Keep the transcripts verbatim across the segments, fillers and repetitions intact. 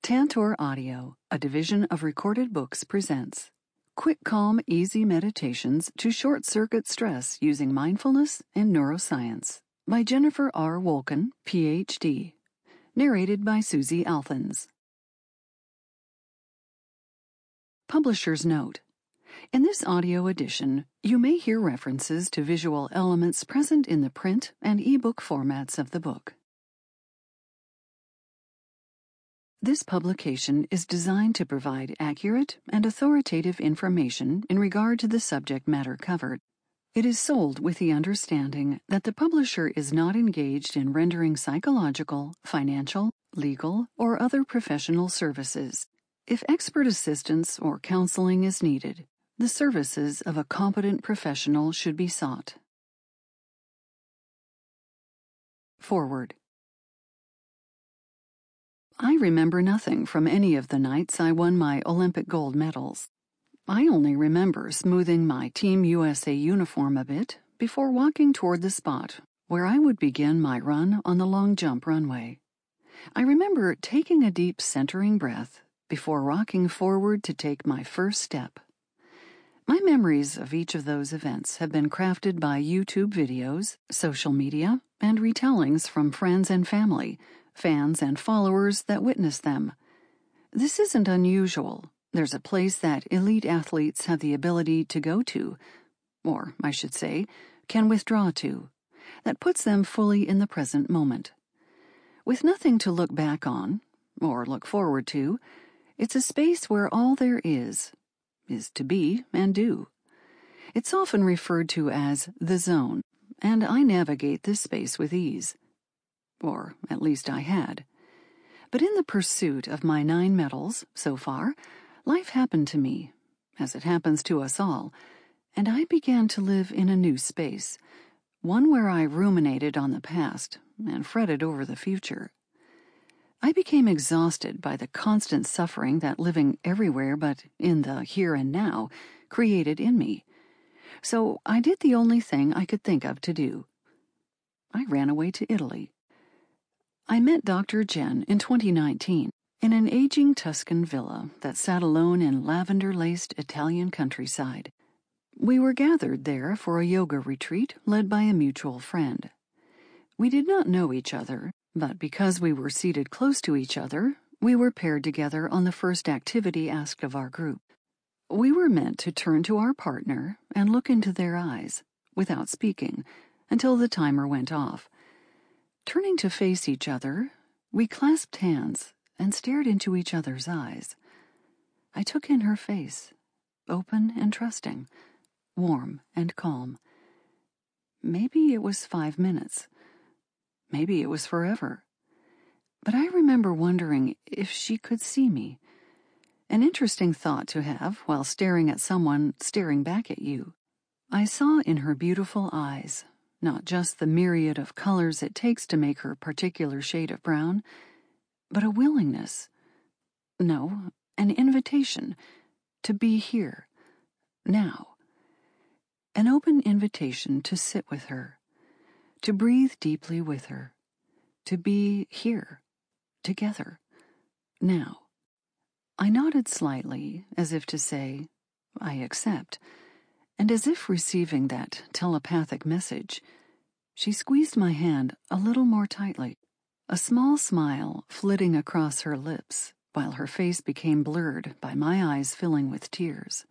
Tantor Audio, a division of Recorded Books, presents Quick, Calm, Easy Meditations to Short-Circuit Stress Using Mindfulness and Neuroscience by Jennifer R. Wolken, P H D. Narrated by Susie Althans. Publisher's Note: in this audio edition, you may hear references to visual elements present in the print and e-book formats of the book. This publication is designed to provide accurate and authoritative information in regard to the subject matter covered. It is sold with the understanding that the publisher is not engaged in rendering psychological, financial, legal, or other professional services. If expert assistance or counseling is needed, the services of a competent professional should be sought. Forward. I remember nothing from any of the nights I won my Olympic gold medals. I only remember smoothing my Team U S A uniform a bit before walking toward the spot where I would begin my run on the long jump runway. I remember taking a deep centering breath before rocking forward to take my first step. My memories of each of those events have been crafted by YouTube videos, social media, and retellings from friends and family, fans and followers that witnessed them. This isn't unusual. There's a place that elite athletes have the ability to go to, or, I should say, can withdraw to, that puts them fully in the present moment. With nothing to look back on, or look forward to, it's a space where all there is, is to be and do. It's often referred to as the zone, and I navigate this space with ease. Or at least I had. But in the pursuit of my nine medals, so far, life happened to me, as it happens to us all, and I began to live in a new space, one where I ruminated on the past and fretted over the future. I became exhausted by the constant suffering that living everywhere but in the here and now created in me. So I did the only thing I could think of to do. I ran away to Italy. I met Doctor Jen in twenty nineteen in an aging Tuscan villa that sat alone in lavender-laced Italian countryside. We were gathered there for a yoga retreat led by a mutual friend. We did not know each other, but because we were seated close to each other, we were paired together on the first activity asked of our group. We were meant to turn to our partner and look into their eyes, without speaking, until the timer went off. Turning to face each other, we clasped hands and stared into each other's eyes. I took in her face, open and trusting, warm and calm. Maybe it was five minutes. Maybe it was forever. But I remember wondering if she could see me. An interesting thought to have while staring at someone staring back at you. I saw in her beautiful eyes not just the myriad of colors it takes to make her particular shade of brown, but a willingness, no, an invitation to be here, now. An open invitation to sit with her, to breathe deeply with her, to be here, together, now. I nodded slightly, as if to say, I accept. And as if receiving that telepathic message, she squeezed my hand a little more tightly, a small smile flitting across her lips while her face became blurred by my eyes filling with tears.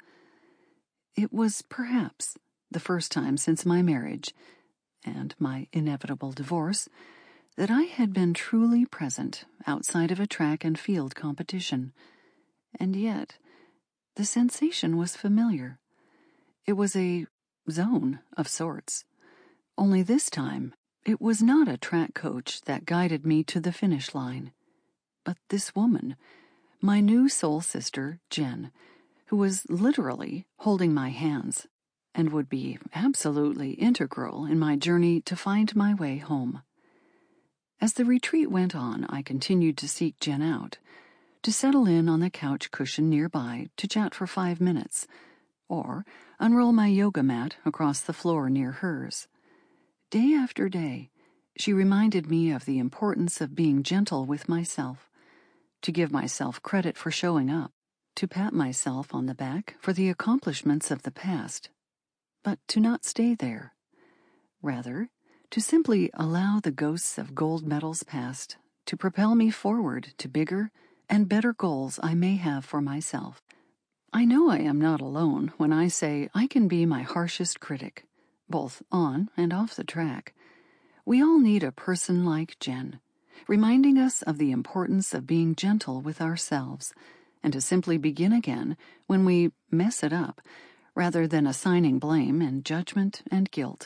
It was perhaps the first time since my marriage and my inevitable divorce that I had been truly present outside of a track and field competition, and yet the sensation was familiar. It was a zone of sorts. Only this time, it was not a track coach that guided me to the finish line, but this woman, my new soul sister, Jen, who was literally holding my hands and would be absolutely integral in my journey to find my way home. As the retreat went on, I continued to seek Jen out, to settle in on the couch cushion nearby to chat for five minutes, or unroll my yoga mat across the floor near hers. Day after day, she reminded me of the importance of being gentle with myself, to give myself credit for showing up, to pat myself on the back for the accomplishments of the past, but to not stay there. Rather, to simply allow the ghosts of gold medals past to propel me forward to bigger and better goals I may have for myself. I know I am not alone when I say I can be my harshest critic, both on and off the track. We all need a person like Jen, reminding us of the importance of being gentle with ourselves and to simply begin again when we mess it up, rather than assigning blame and judgment and guilt.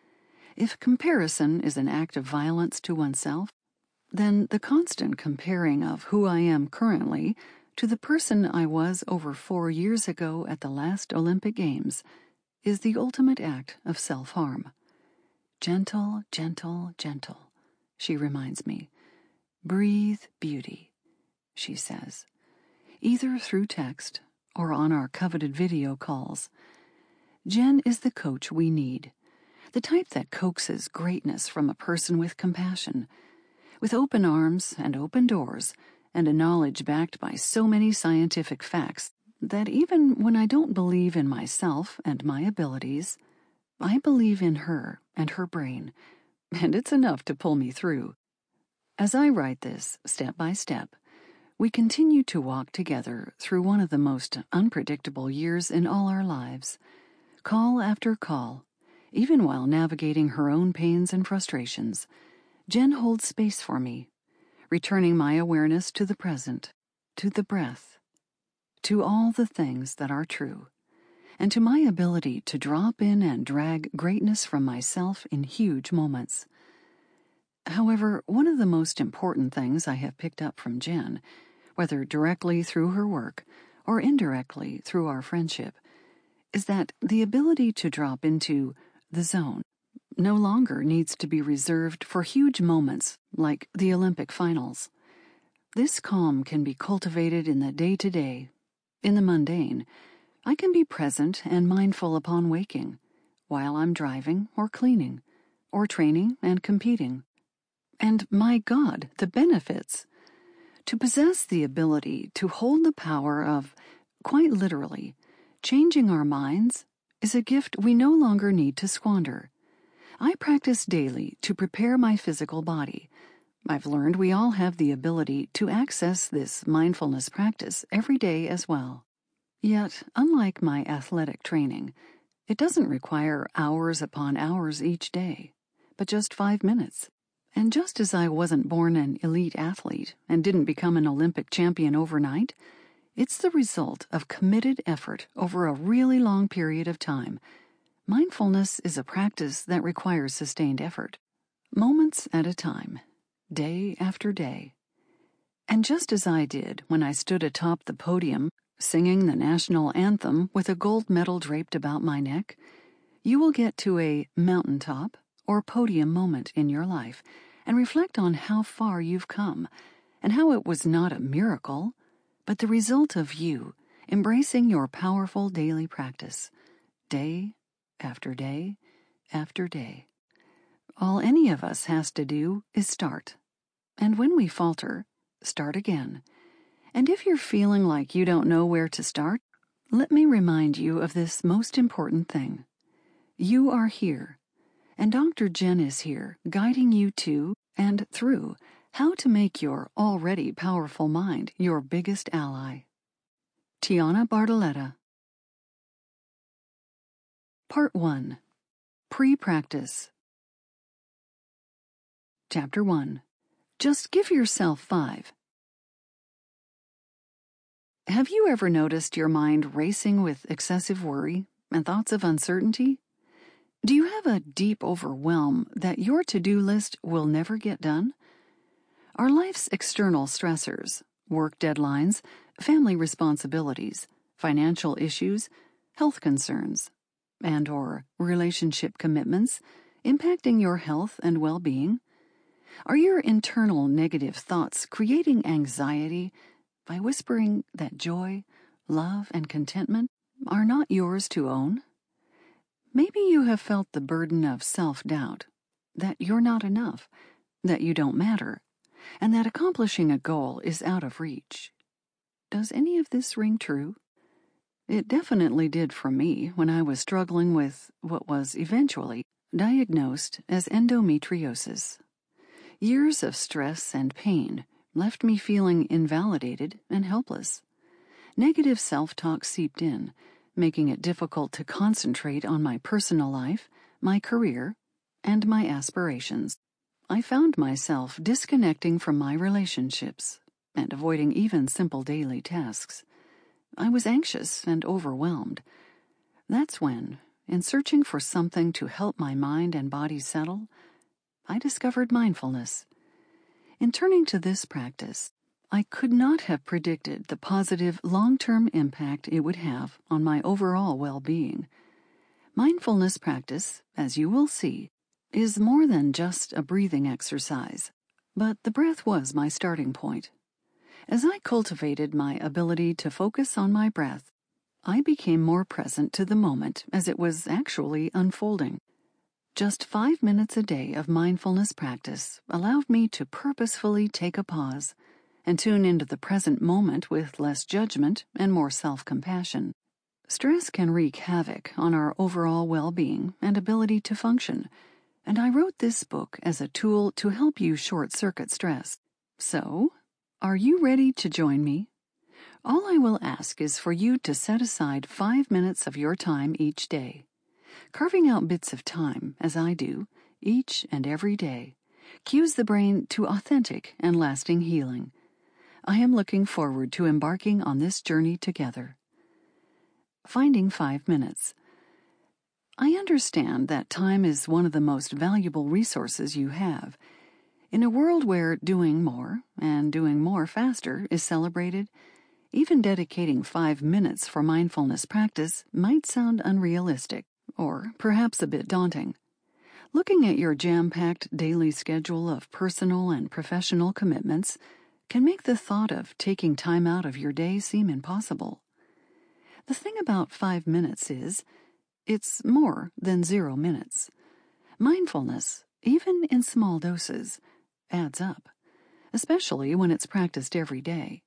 If comparison is an act of violence to oneself, then the constant comparing of who I am currently to the person I was over four years ago at the last Olympic Games is the ultimate act of self-harm. Gentle, gentle, gentle, she reminds me. Breathe beauty, she says, either through text or on our coveted video calls. Jen is the coach we need, the type that coaxes greatness from a person with compassion, with open arms and open doors, and a knowledge backed by so many scientific facts that even when I don't believe in myself and my abilities, I believe in her and her brain, and it's enough to pull me through. As I write this, step by step, we continue to walk together through one of the most unpredictable years in all our lives. Call after call, even while navigating her own pains and frustrations, Jen holds space for me, returning my awareness to the present, to the breath, to all the things that are true, and to my ability to drop in and drag greatness from myself in huge moments. However, one of the most important things I have picked up from Jen, whether directly through her work or indirectly through our friendship, is that the ability to drop into the zone no longer needs to be reserved for huge moments like the Olympic finals. This calm can be cultivated in the day-to-day, in the mundane. I can be present and mindful upon waking, while I'm driving or cleaning, or training and competing. And my God, the benefits! To possess the ability to hold the power of, quite literally, changing our minds is a gift we no longer need to squander. I practice daily to prepare my physical body. I've learned we all have the ability to access this mindfulness practice every day as well. Yet, unlike my athletic training, it doesn't require hours upon hours each day, but just five minutes. And just as I wasn't born an elite athlete and didn't become an Olympic champion overnight, it's the result of committed effort over a really long period of time. Mindfulness is a practice that requires sustained effort, moments at a time, day after day. And just as I did when I stood atop the podium, singing the national anthem with a gold medal draped about my neck, you will get to a mountaintop or podium moment in your life and reflect on how far you've come and how it was not a miracle, but the result of you embracing your powerful daily practice, day after day after day. All any of us has to do is start. And when we falter, start again. And if you're feeling like you don't know where to start, let me remind you of this most important thing. You are here, and Doctor Jen is here, guiding you to and through how to make your already powerful mind your biggest ally. Tiana Bartoletta. Part one. Pre-Practice. Chapter one. Just give yourself five. Have you ever noticed your mind racing with excessive worry and thoughts of uncertainty? Do you have a deep overwhelm that your to-do list will never get done? Are life's external stressors, work deadlines, family responsibilities, financial issues, health concerns, and or relationship commitments impacting your health and well-being? Are your internal negative thoughts creating anxiety by whispering that joy, love, and contentment are not yours to own? Maybe you have felt the burden of self-doubt, that you're not enough, that you don't matter, and that accomplishing a goal is out of reach. Does any of this ring true? It definitely did for me when I was struggling with what was eventually diagnosed as endometriosis. Years of stress and pain left me feeling invalidated and helpless. Negative self-talk seeped in, making it difficult to concentrate on my personal life, my career, and my aspirations. I found myself disconnecting from my relationships and avoiding even simple daily tasks. I was anxious and overwhelmed. That's when, in searching for something to help my mind and body settle, I discovered mindfulness. In turning to this practice, I could not have predicted the positive long-term impact it would have on my overall well-being. Mindfulness practice, as you will see, is more than just a breathing exercise, but the breath was my starting point. As I cultivated my ability to focus on my breath, I became more present to the moment as it was actually unfolding. Just five minutes a day of mindfulness practice allowed me to purposefully take a pause and tune into the present moment with less judgment and more self-compassion. Stress can wreak havoc on our overall well-being and ability to function, and I wrote this book as a tool to help you short-circuit stress. So, are you ready to join me? All I will ask is for you to set aside five minutes of your time each day. Carving out bits of time, as I do, each and every day, cues the brain to authentic and lasting healing. I am looking forward to embarking on this journey together. Finding five minutes. I understand that time is one of the most valuable resources you have. In a world where doing more and doing more faster is celebrated, even dedicating five minutes for mindfulness practice might sound unrealistic, or perhaps a bit daunting. Looking at your jam-packed daily schedule of personal and professional commitments can make the thought of taking time out of your day seem impossible. The thing about five minutes is, it's more than zero minutes. Mindfulness, even in small doses, adds up, especially when it's practiced every day.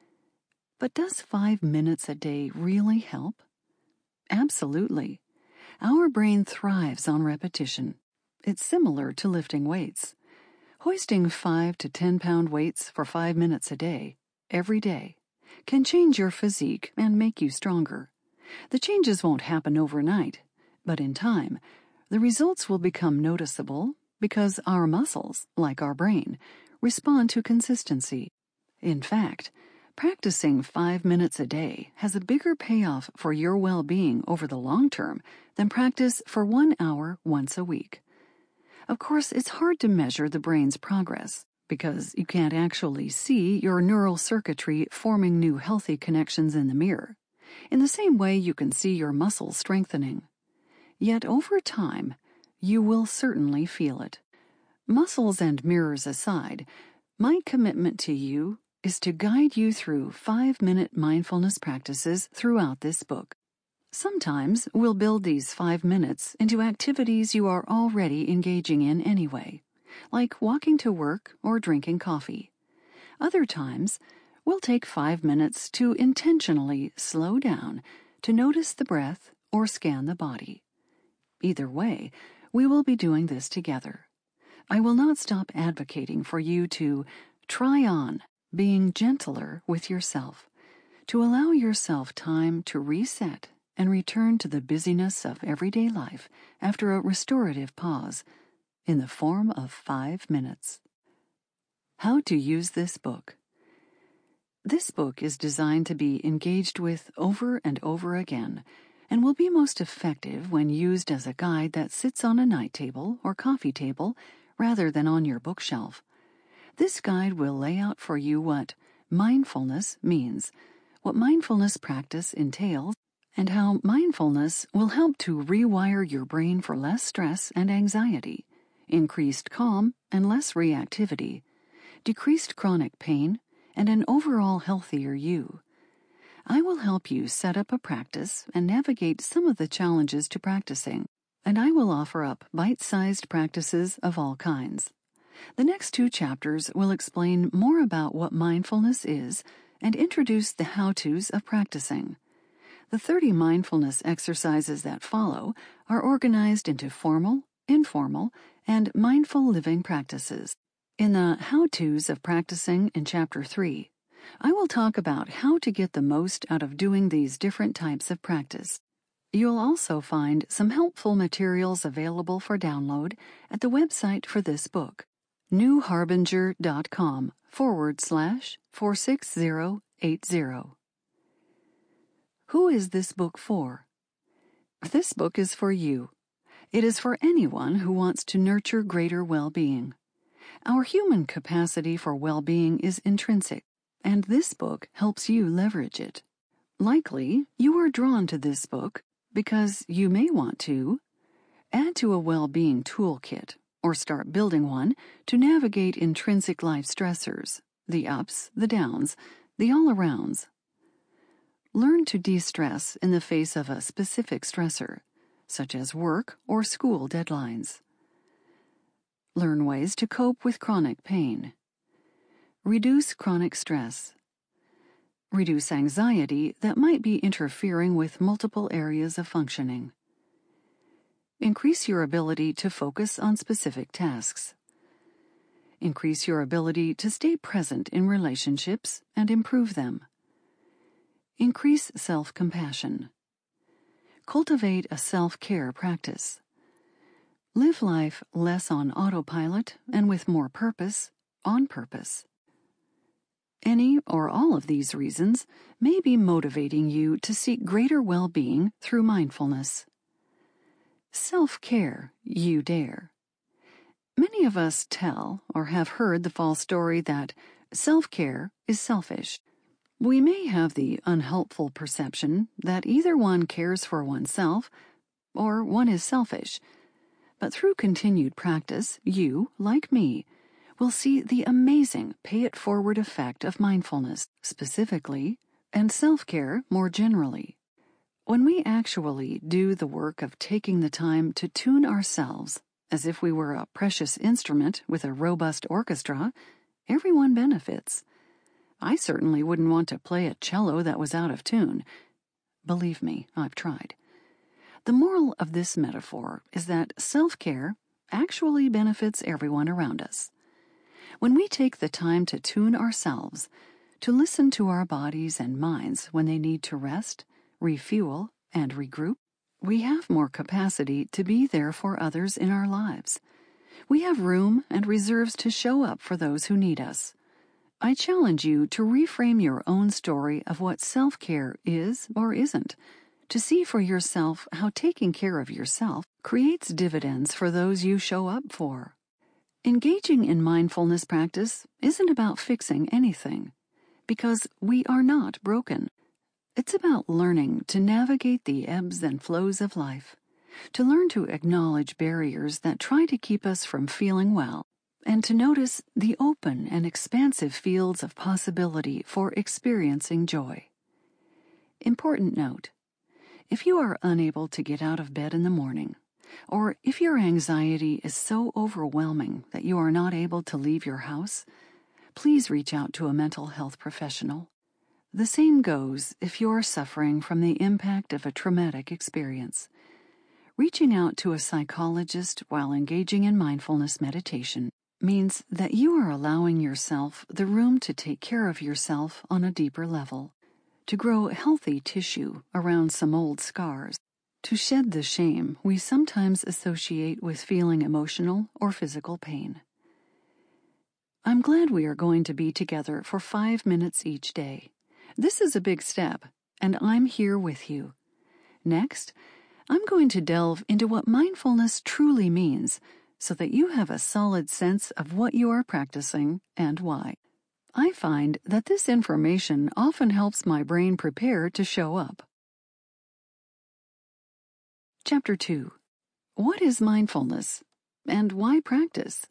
But does five minutes a day really help? Absolutely. Our brain thrives on repetition. It's similar to lifting weights. Hoisting five to ten pound weights for five minutes a day, every day, can change your physique and make you stronger. The changes won't happen overnight, but in time, the results will become noticeable because our muscles, like our brain, respond to consistency. In fact, practicing five minutes a day has a bigger payoff for your well-being over the long term than practice for one hour once a week. Of course, it's hard to measure the brain's progress because you can't actually see your neural circuitry forming new healthy connections in the mirror, in the same way you can see your muscles strengthening. Yet over time, you will certainly feel it. Muscles and mirrors aside, my commitment to you is to guide you through five-minute mindfulness practices throughout this book. Sometimes we'll build these five minutes into activities you are already engaging in anyway, like walking to work or drinking coffee. Other times, we'll take five minutes to intentionally slow down to notice the breath or scan the body. Either way, we will be doing this together. I will not stop advocating for you to try on being gentler with yourself, to allow yourself time to reset and return to the busyness of everyday life after a restorative pause in the form of five minutes. How to use this book. This book is designed to be engaged with over and over again and will be most effective when used as a guide that sits on a night table or coffee table rather than on your bookshelf. This guide will lay out for you what mindfulness means, what mindfulness practice entails, and how mindfulness will help to rewire your brain for less stress and anxiety, increased calm and less reactivity, decreased chronic pain, and an overall healthier you. I will help you set up a practice and navigate some of the challenges to practicing, and I will offer up bite-sized practices of all kinds. The next two chapters will explain more about what mindfulness is and introduce the how-tos of practicing. The thirty mindfulness exercises that follow are organized into formal, informal, and mindful living practices. In the how-tos of practicing in Chapter three, I will talk about how to get the most out of doing these different types of practice. You'll also find some helpful materials available for download at the website for this book, newharbinger.com forward slash 46080. Who is this book for? This book is for you. It is for anyone who wants to nurture greater well-being. Our human capacity for well-being is intrinsic, and this book helps you leverage it. Likely, you are drawn to this book because you may want to add to a well-being toolkit or start building one to navigate intrinsic life stressors, the ups, the downs, the all-arounds. Learn to de-stress in the face of a specific stressor, such as work or school deadlines. Learn ways to cope with chronic pain. Reduce chronic stress. Reduce anxiety that might be interfering with multiple areas of functioning. Increase your ability to focus on specific tasks. Increase your ability to stay present in relationships and improve them. Increase self-compassion. Cultivate a self-care practice. Live life less on autopilot and with more purpose, on purpose. Any or all of these reasons may be motivating you to seek greater well-being through mindfulness. Self-care, you dare. Many of us tell or have heard the false story that self-care is selfish. We may have the unhelpful perception that either one cares for oneself or one is selfish. But through continued practice, you, like me, will see the amazing pay-it-forward effect of mindfulness, specifically, and self-care more generally. When we actually do the work of taking the time to tune ourselves as if we were a precious instrument with a robust orchestra, everyone benefits. I certainly wouldn't want to play a cello that was out of tune. Believe me, I've tried. The moral of this metaphor is that self-care actually benefits everyone around us. When we take the time to tune ourselves, to listen to our bodies and minds when they need to rest, refuel, and regroup, we have more capacity to be there for others in our lives. We have room and reserves to show up for those who need us. I challenge you to reframe your own story of what self-care is or isn't, to see for yourself how taking care of yourself creates dividends for those you show up for. Engaging in mindfulness practice isn't about fixing anything, because we are not broken. It's about learning to navigate the ebbs and flows of life, to learn to acknowledge barriers that try to keep us from feeling well, and to notice the open and expansive fields of possibility for experiencing joy. Important note: if you are unable to get out of bed in the morning, or if your anxiety is so overwhelming that you are not able to leave your house, please reach out to a mental health professional. The same goes if you are suffering from the impact of a traumatic experience. Reaching out to a psychologist while engaging in mindfulness meditation means that you are allowing yourself the room to take care of yourself on a deeper level, to grow healthy tissue around some old scars, to shed the shame we sometimes associate with feeling emotional or physical pain. I'm glad we are going to be together for five minutes each day. This is a big step, and I'm here with you. Next, I'm going to delve into what mindfulness truly means, so that you have a solid sense of what you are practicing and why. I find that this information often helps my brain prepare to show up. Chapter two. What is mindfulness, and why practice?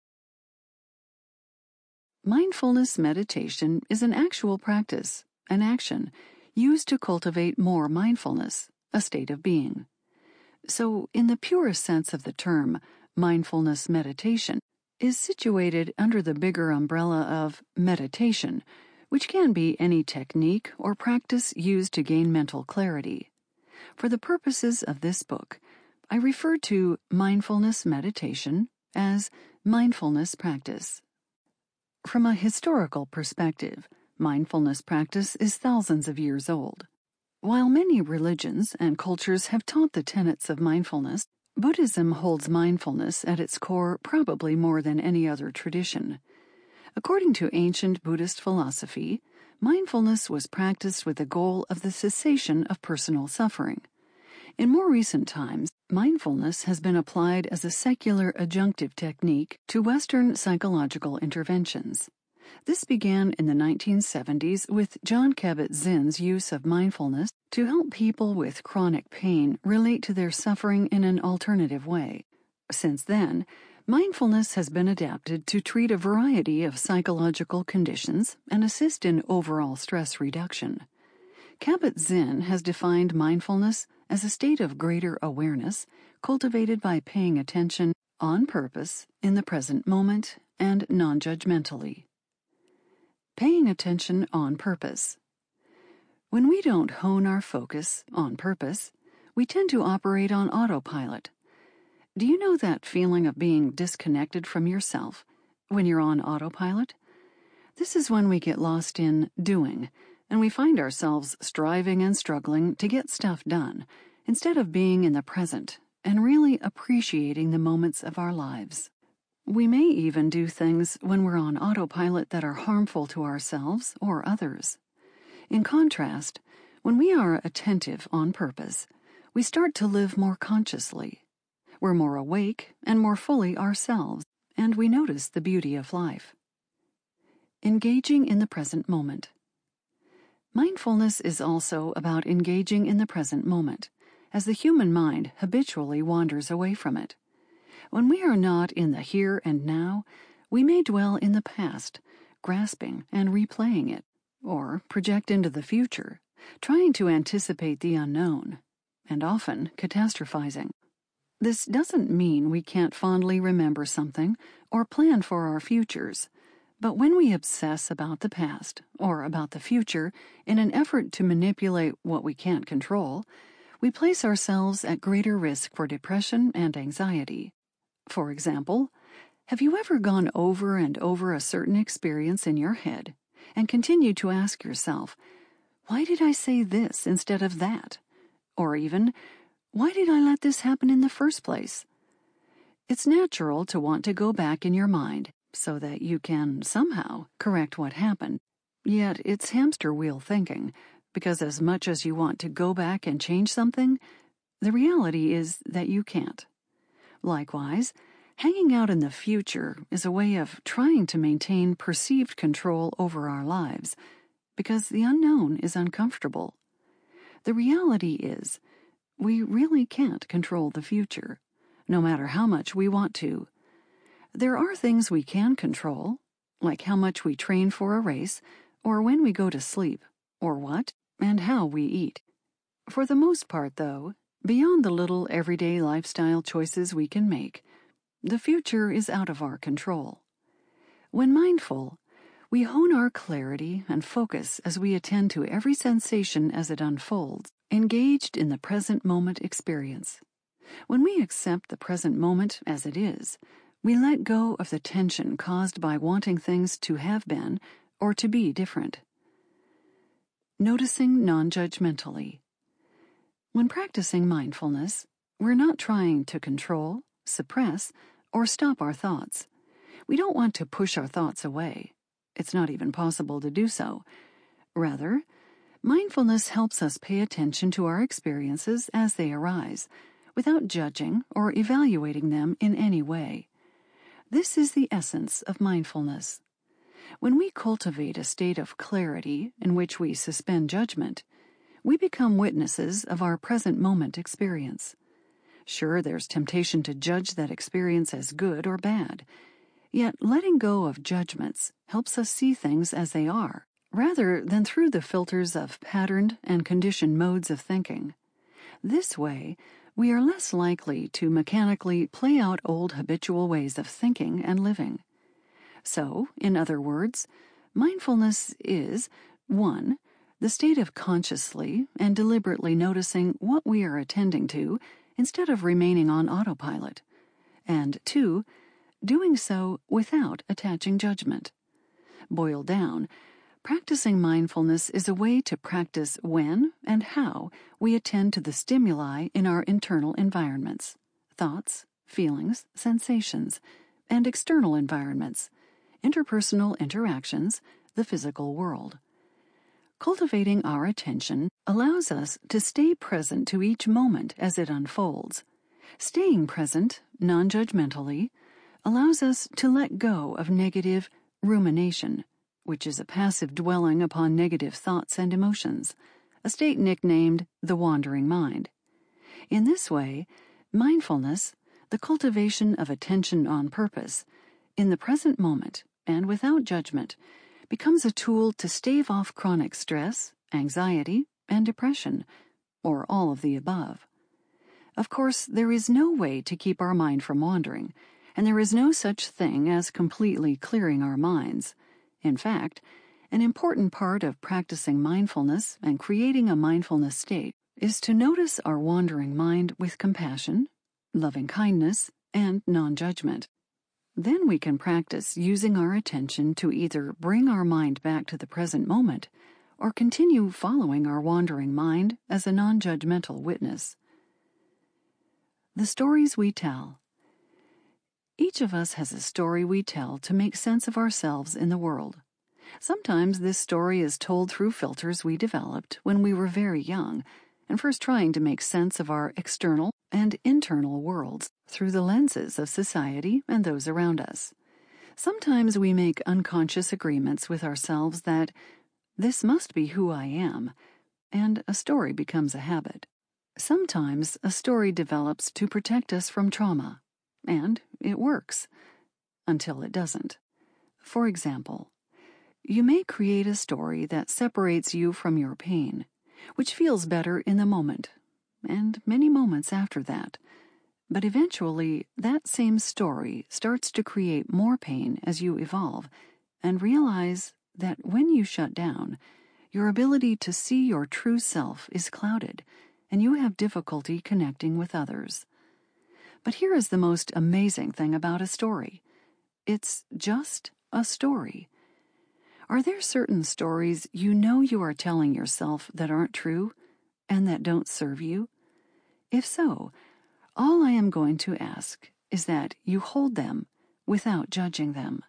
Mindfulness meditation is an actual practice, an action, used to cultivate more mindfulness, a state of being. So, in the purest sense of the term, mindfulness meditation is situated under the bigger umbrella of meditation, which can be any technique or practice used to gain mental clarity. For the purposes of this book, I refer to mindfulness meditation as mindfulness practice. From a historical perspective, mindfulness practice is thousands of years old. While many religions and cultures have taught the tenets of mindfulness, Buddhism holds mindfulness at its core probably more than any other tradition. According to ancient Buddhist philosophy, mindfulness was practiced with the goal of the cessation of personal suffering. In more recent times, mindfulness has been applied as a secular adjunctive technique to Western psychological interventions. This began in the nineteen seventies with Jon Kabat-Zinn's use of mindfulness to help people with chronic pain relate to their suffering in an alternative way. Since then, mindfulness has been adapted to treat a variety of psychological conditions and assist in overall stress reduction. Kabat-Zinn has defined mindfulness as a state of greater awareness cultivated by paying attention on purpose in the present moment and non-judgmentally. Paying attention on purpose. When we don't hone our focus on purpose, we tend to operate on autopilot. Do you know that feeling of being disconnected from yourself when you're on autopilot? This is when we get lost in doing, and we find ourselves striving and struggling to get stuff done, instead of being in the present and really appreciating the moments of our lives. We may even do things when we're on autopilot that are harmful to ourselves or others. In contrast, when we are attentive on purpose, we start to live more consciously. We're more awake and more fully ourselves, and we notice the beauty of life. Engaging in the present moment. Mindfulness is also about engaging in the present moment, as the human mind habitually wanders away from it. When we are not in the here and now, we may dwell in the past, grasping and replaying it, or project into the future, trying to anticipate the unknown, and often catastrophizing. This doesn't mean we can't fondly remember something or plan for our futures, but when we obsess about the past or about the future in an effort to manipulate what we can't control, we place ourselves at greater risk for depression and anxiety. For example, have you ever gone over and over a certain experience in your head and continued to ask yourself, why did I say this instead of that? Or even, why did I let this happen in the first place? It's natural to want to go back in your mind so that you can somehow correct what happened. Yet it's hamster wheel thinking, because as much as you want to go back and change something, the reality is that you can't. Likewise, hanging out in the future is a way of trying to maintain perceived control over our lives, because the unknown is uncomfortable. The reality is, we really can't control the future, no matter how much we want to. There are things we can control, like how much we train for a race, or when we go to sleep, or what and how we eat. For the most part, though, beyond the little everyday lifestyle choices we can make, the future is out of our control. When mindful, we hone our clarity and focus as we attend to every sensation as it unfolds, engaged in the present moment experience. When we accept the present moment as it is, we let go of the tension caused by wanting things to have been or to be different. Noticing non-judgmentally. When practicing mindfulness, we're not trying to control, suppress, or stop our thoughts. We don't want to push our thoughts away. It's not even possible to do so. Rather, mindfulness helps us pay attention to our experiences as they arise, without judging or evaluating them in any way. This is the essence of mindfulness. When we cultivate a state of clarity in which we suspend judgment, we become witnesses of our present moment experience. Sure, there's temptation to judge that experience as good or bad, yet letting go of judgments helps us see things as they are, rather than through the filters of patterned and conditioned modes of thinking. This way, we are less likely to mechanically play out old habitual ways of thinking and living. So, in other words, mindfulness is, one, the state of consciously and deliberately noticing what we are attending to instead of remaining on autopilot, and two, doing so without attaching judgment. Boiled down, practicing mindfulness is a way to practice when and how we attend to the stimuli in our internal environments, thoughts, feelings, sensations, and external environments, interpersonal interactions, the physical world. Cultivating our attention allows us to stay present to each moment as it unfolds. Staying present, non-judgmentally, allows us to let go of negative rumination, which is a passive dwelling upon negative thoughts and emotions, a state nicknamed the wandering mind. In this way, mindfulness, the cultivation of attention on purpose, in the present moment and without judgment, becomes a tool to stave off chronic stress, anxiety, and depression, or all of the above. Of course, there is no way to keep our mind from wandering, and there is no such thing as completely clearing our minds. In fact, an important part of practicing mindfulness and creating a mindfulness state is to notice our wandering mind with compassion, loving kindness, and non-judgment. Then we can practice using our attention to either bring our mind back to the present moment or continue following our wandering mind as a non-judgmental witness. The stories we tell. Each of us has a story we tell to make sense of ourselves in the world. Sometimes this story is told through filters we developed when we were very young and first trying to make sense of our external and internal worlds through the lenses of society and those around us. Sometimes we make unconscious agreements with ourselves that this must be who I am, and a story becomes a habit. Sometimes a story develops to protect us from trauma, and it works, until it doesn't. For example, you may create a story that separates you from your pain, which feels better in the moment, and many moments after that. But eventually, that same story starts to create more pain as you evolve, and realize that when you shut down, your ability to see your true self is clouded, and you have difficulty connecting with others. But here is the most amazing thing about a story. It's just a story. Are there certain stories you know you are telling yourself that aren't true and that don't serve you? If so, all I am going to ask is that you hold them without judging them.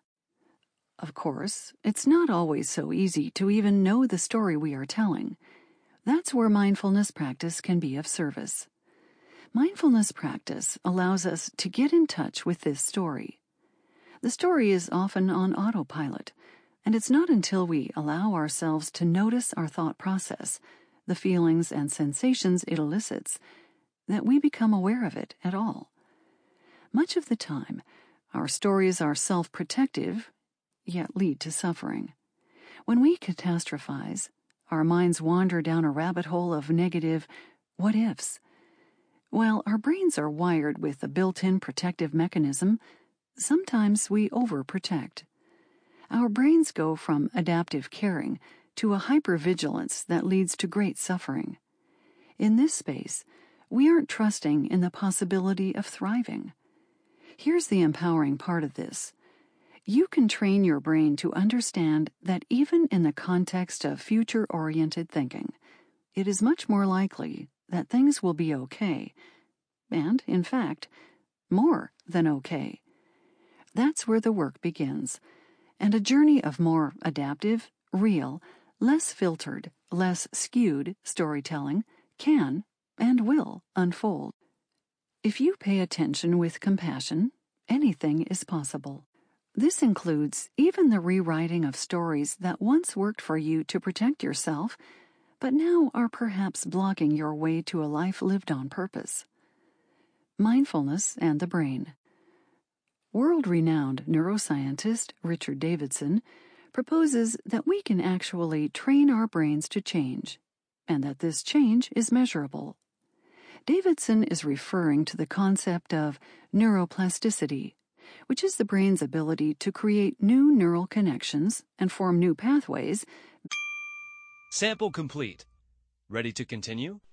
Of course, it's not always so easy to even know the story we are telling. That's where mindfulness practice can be of service. Mindfulness practice allows us to get in touch with this story. The story is often on autopilot, and it's not until we allow ourselves to notice our thought process, the feelings and sensations it elicits, that we become aware of it at all. Much of the time, our stories are self-protective, yet lead to suffering. When we catastrophize, our minds wander down a rabbit hole of negative what-ifs. While our brains are wired with a built-in protective mechanism, sometimes we overprotect. Our brains go from adaptive caring to a hypervigilance that leads to great suffering. In this space, we aren't trusting in the possibility of thriving. Here's the empowering part of this. You can train your brain to understand that even in the context of future-oriented thinking, it is much more likely that things will be okay, and, in fact, more than okay. That's where the work begins, and a journey of more adaptive, real, less filtered, less skewed storytelling can and will unfold. If you pay attention with compassion, anything is possible. This includes even the rewriting of stories that once worked for you to protect yourself, but now are perhaps blocking your way to a life lived on purpose. Mindfulness and the brain. World-renowned neuroscientist Richard Davidson proposes that we can actually train our brains to change, and that this change is measurable. Davidson is referring to the concept of neuroplasticity, which is the brain's ability to create new neural connections and form new pathways. Sample complete. Ready to continue?